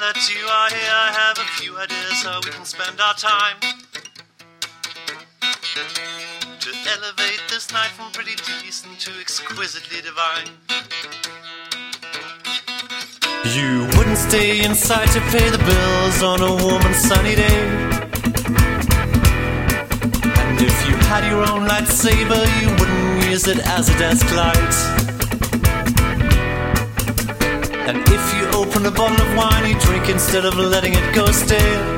that you are here, I have a few ideas how we can spend our time to elevate this night from pretty decent to exquisitely divine. You wouldn't stay inside to pay the bills on a warm and sunny day, and if you had your own lightsaber, you wouldn't use it as a desk light. And if you open a bottle of wine, you drink instead of letting it go stale.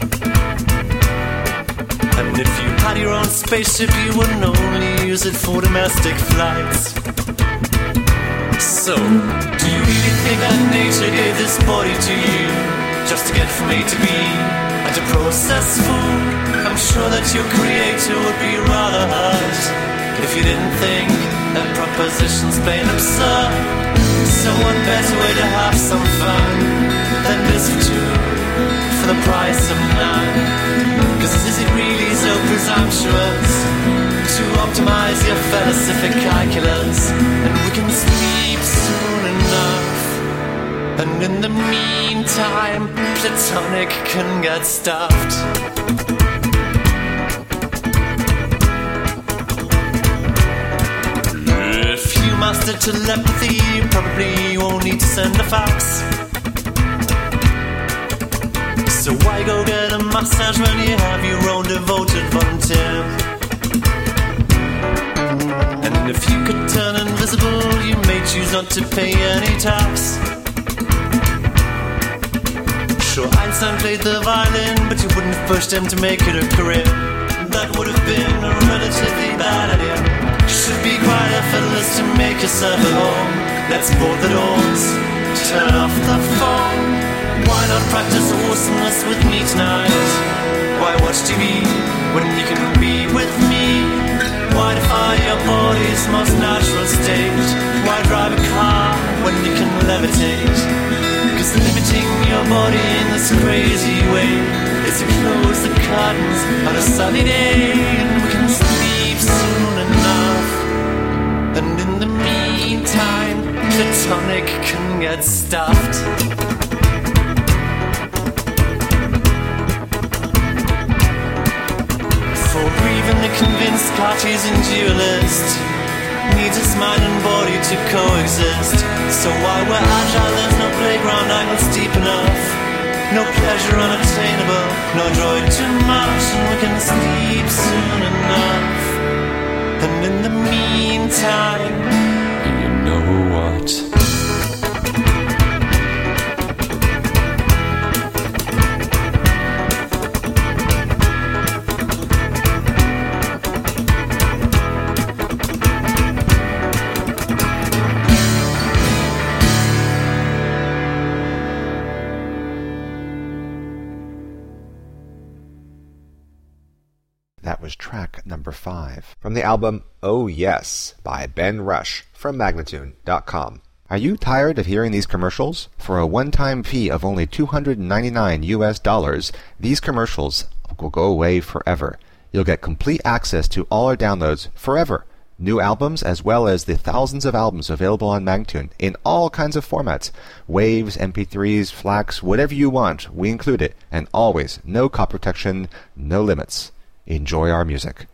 And if you had your own spaceship, you wouldn't only use it for domestic flights. So, do you really think that nature gave this body to you just to get from A to B and to process food? I'm sure that your creator would be rather hurt if you didn't think that proposition's plain absurd. So what better way to have some fun than this for two, for the price of none? Cause is it really so presumptuous to optimize your philosophic calculus? And we can sleep soon enough, and in the meantime Platonic can get stuffed. If you master telepathy, you probably won't need to send a fax. So why go get a massage when you have your own devoted volunteer? And if you could turn invisible, you may choose not to pay any tax. Sure, Einstein played the violin, but you wouldn't have pushed him to make it a career. That would have been a relatively bad idea. Should be quite effortless to make yourself at home. Let's board the doors, turn off the phone. Why not practice awesomeness with me tonight? Why watch TV when you can be with me? Why defy your body's most natural state? Why drive a car when you can levitate? Cause limiting your body in this crazy way is to close the curtains on a sunny day, and we can sleep soon enough. And in the meantime, Platonic can get stuffed. For even the convinced Cartesian dualist needs his mind and body to coexist. So while we're agile, there's no playground angle steep enough, no pleasure unattainable, no joy too much, and we can sleep soon enough. And in the meantime, you know what? That was track number 5 from the album Oh Yes by Ben Rush from Magnatune.com. Are you tired of hearing these commercials? For a one-time fee of only $299 US, these commercials will go away forever. You'll get complete access to all our downloads forever. New albums as well as the thousands of albums available on Magnatune in all kinds of formats. Waves, MP3s, FLACs, whatever you want, we include it. And always, no copy protection, no limits. Enjoy our music.